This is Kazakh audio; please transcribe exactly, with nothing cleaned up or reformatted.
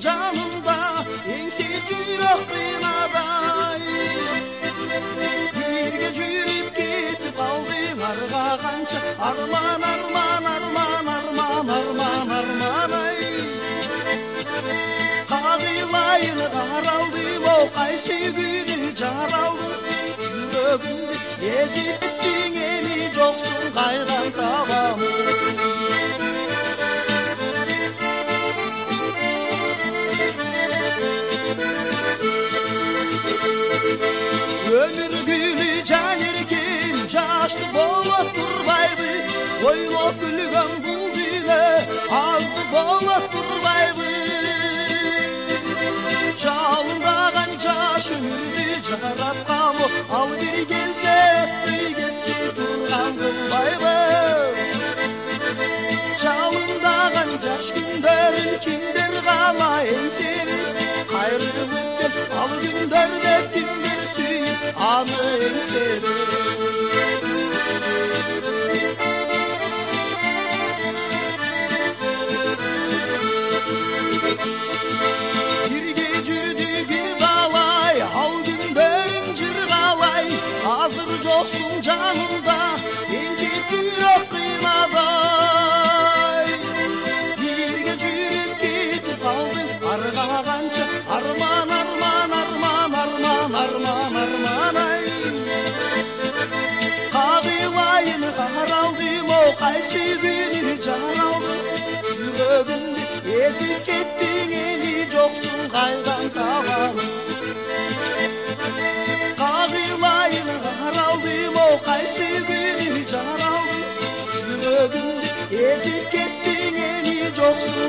жанымда еңсеп жүрек қинадай бірге жүріп кетіп қалдың арға қанша арман арман арман арман арман арман ай қағилайын қаралдым оу қайсы күні жаралдым жүрегімді езіп біттің еми жоқсың қайдан табамын өмір гүлі жан еркем жашты бола тұрбайбы ойлап күлген бұл күні азды бола тұрбайбы жалындаған жаш өмірді жаратқан ал бір келсе кетпей тұрған қылбайбы жалындаған жаш күндерін кімдер ғана еңсері қайырып өткен ал күндерде кімдер сүйіп аны еңсері бірге жүрді бір далай ал күндерін жырғалай азыр жоқсың жанымда еңсеп жүрек қинадай бірге жүріп кетіп қалдың арға қанша арман арман арман арман арман арман ай қағилайын қаралдым оу қайсы күні жаралдым жүрегімді езіп кеттің еми жоқсың қайдан табамын қағилайын қаралдым оу қайсы күні жаралдым жүрегімді езіп кеттің еми жоқсың